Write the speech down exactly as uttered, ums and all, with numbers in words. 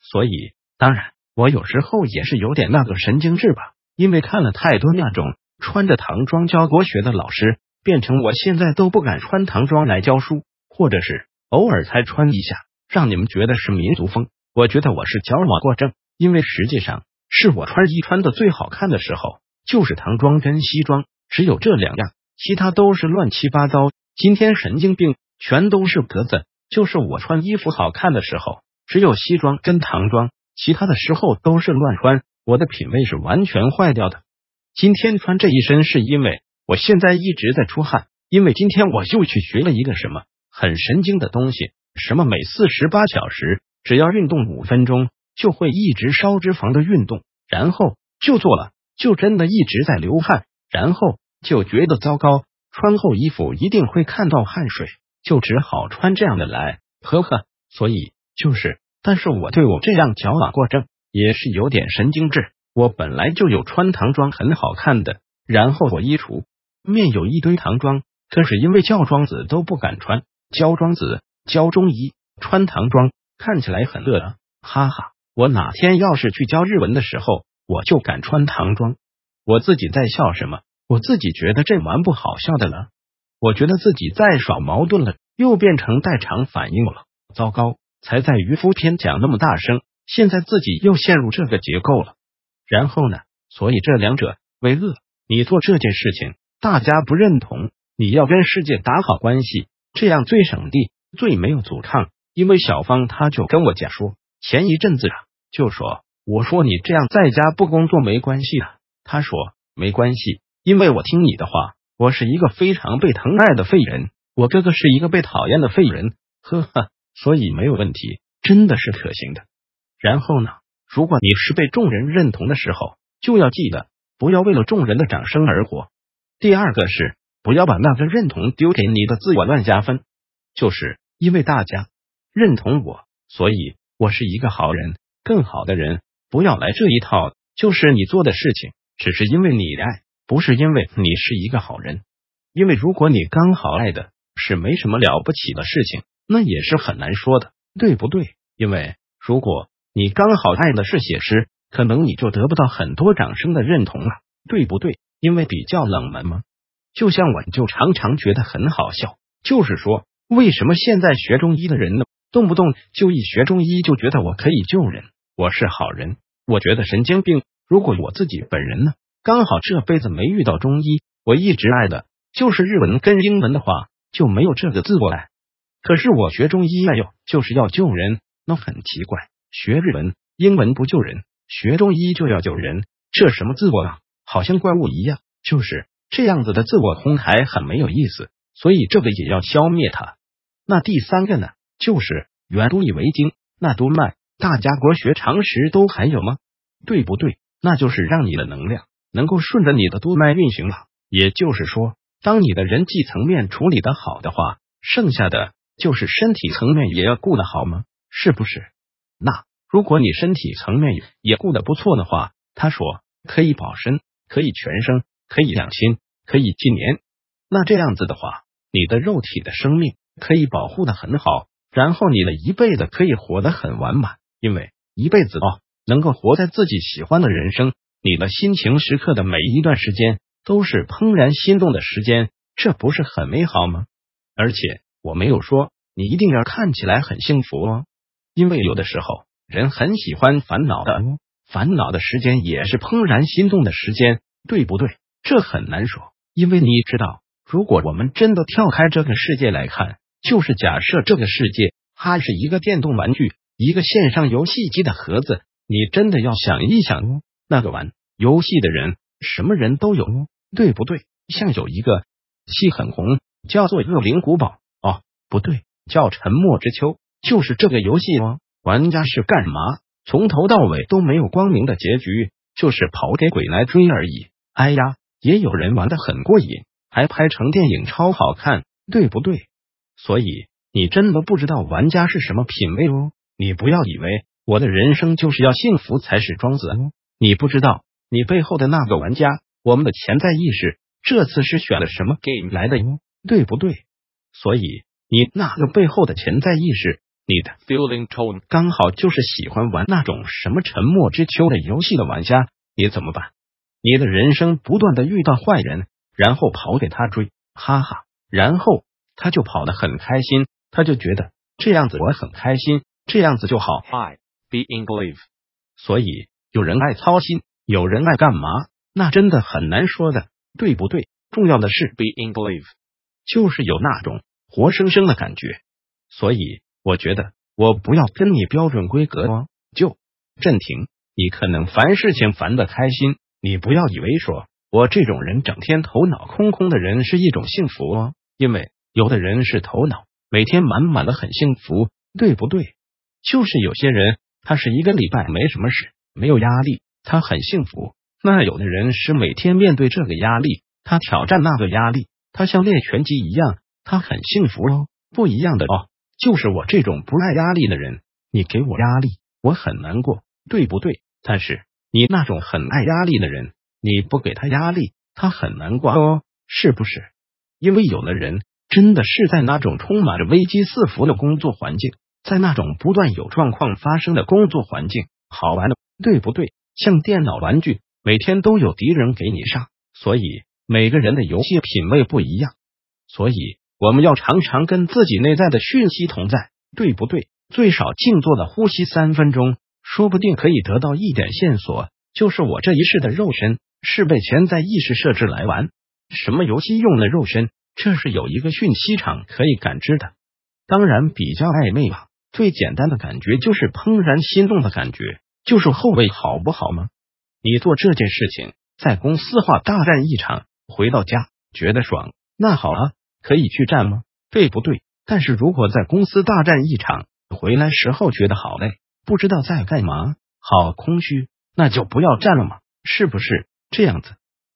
所以当然我有时候也是有点那个神经质吧，因为看了太多那种穿着唐装教国学的老师，变成我现在都不敢穿唐装来教书，或者是偶尔才穿一下，让你们觉得是民族风。我觉得我是矫枉过正，因为实际上是我穿衣穿的最好看的时候，就是唐装跟西装，只有这两样，其他都是乱七八糟。今天神经病全都是格子，就是我穿衣服好看的时候，只有西装跟唐装，其他的时候都是乱穿，我的品味是完全坏掉的。今天穿这一身是因为我现在一直在出汗，因为今天我又去学了一个什么很神经的东西，什么每四十八小时只要运动五分钟就会一直烧脂肪的运动，然后就做了，就真的一直在流汗，然后就觉得糟糕，穿厚衣服一定会看到汗水，就只好穿这样的来，呵呵，所以就是，但是我对我这样矫枉过正也是有点神经质。我本来就有穿唐装很好看的，然后我衣橱面有一堆唐装，可是因为教庄子都不敢穿，教庄子教中医穿唐装看起来很乐啊，哈哈，我哪天要是去教日文的时候，我就敢穿唐装。我自己在笑什么？我自己觉得这蛮不好笑的了，我觉得自己在耍矛盾了，又变成代偿反应了，糟糕，才在渔夫篇讲那么大声，现在自己又陷入这个结构了。然后呢，所以这两者为恶，你做这件事情大家不认同，你要跟世界打好关系，这样最省力，最没有阻抗。因为小芳他就跟我讲说，前一阵子啊，就说我说你这样在家不工作没关系啊，他说没关系，因为我听你的话，我是一个非常被疼爱的废人，我哥哥是一个被讨厌的废人，呵呵，所以没有问题，真的是可行的。然后呢，如果你是被众人认同的时候，就要记得不要为了众人的掌声而活。第二个是不要把那个认同丢给你的自我乱加分，就是因为大家认同我，所以我是一个好人，更好的人，不要来这一套，就是你做的事情只是因为你爱，不是因为你是一个好人。因为如果你刚好爱的是没什么了不起的事情，那也是很难说的，对不对？因为如果你刚好爱的是写诗，可能你就得不到很多掌声的认同了，对不对？因为比较冷门嘛。就像我就常常觉得很好笑，就是说为什么现在学中医的人呢，动不动就一学中医就觉得我可以救人，我是好人，我觉得神经病。如果我自己本人呢，刚好这辈子没遇到中医，我一直爱的就是日文跟英文的话，就没有这个自我爱。可是我学中医哎呦，就是要救人，那很奇怪，学日文英文不救人，学中医就要救人，这什么自我啊？好像怪物一样，就是这样子的自我哄抬很没有意思，所以这个也要消灭它。那第三个呢，就是原都以为经，那督脉，大家国学常识都还有吗？对不对？那就是让你的能量能够顺着你的督脉运行了。也就是说，当你的人际层面处理的好的话，剩下的就是身体层面也要顾得好吗？是不是？那如果你身体层面也顾得不错的话，他说可以保身，可以全生，可以养亲，可以纪年。那这样子的话，你的肉体的生命可以保护得很好，然后你的一辈子可以活得很完满。因为一辈子哦，能够活在自己喜欢的人生，你的心情时刻的每一段时间都是怦然心动的时间，这不是很美好吗？而且我没有说你一定要看起来很幸福哦，因为有的时候人很喜欢烦恼的哦，烦恼的时间也是怦然心动的时间，对不对？这很难说，因为你知道，如果我们真的跳开这个世界来看，就是假设这个世界它是一个电动玩具，一个线上游戏机的盒子，你真的要想一想哦，那个玩游戏的人什么人都有哦，对不对？像有一个戏很红，叫做恶灵古堡哦，不对，叫沉默之丘，就是这个游戏哦。玩家是干嘛？从头到尾都没有光明的结局，就是跑给鬼来追而已。哎呀，也有人玩得很过瘾，还拍成电影超好看，对不对？所以你真的不知道玩家是什么品味哦。你不要以为我的人生就是要幸福才是庄子哦，你不知道你背后的那个玩家，我们的潜在意识这次是选了什么 game 来的哟，对不对？所以你那个背后的潜在意识， 你的 feeling tone 刚好就是喜欢玩那种什么沉默之丘的游戏的玩家，你怎么办？你的人生不断的遇到坏人，然后跑给他追，哈哈，然后他就跑得很开心，他就觉得这样子我很开心，这样子就好。Hi, being believe。所以有人爱操心，有人爱干嘛，那真的很难说的，对不对？重要的是 being believe， 就是有那种活生生的感觉。所以我觉得我不要跟你标准规格哦。就振廷，你可能烦事情烦得开心，你不要以为说我这种人整天头脑空空的人是一种幸福哦，因为有的人是头脑每天满满的很幸福，对不对？就是有些人他是一个礼拜没什么事，没有压力，他很幸福。那有的人是每天面对这个压力，他挑战那个压力，他像练拳击一样，他很幸福哦。不一样的哦，就是我这种不爱压力的人，你给我压力，我很难过，对不对？但是你那种很爱压力的人，你不给他压力，他很难过哦，是不是？因为有的人真的是在那种充满着危机四伏的工作环境，在那种不断有状况发生的工作环境，好玩的，对不对？像电脑玩具，每天都有敌人给你杀，所以每个人的游戏品味不一样，所以我们要常常跟自己内在的讯息同在，对不对？最少静坐的呼吸三分钟，说不定可以得到一点线索，就是我这一世的肉身是被潜在意识设置来玩什么游戏用的肉身，这是有一个讯息场可以感知的。当然比较暧昧吧，最简单的感觉就是怦然心动的感觉，就是后味好不好吗？你做这件事情在公司化大战一场，回到家觉得爽，那好啊，可以去战吗？对不对？但是如果在公司大战一场，回来时候觉得好累，不知道在干嘛，好空虚，那就不要战了嘛，是不是这样子？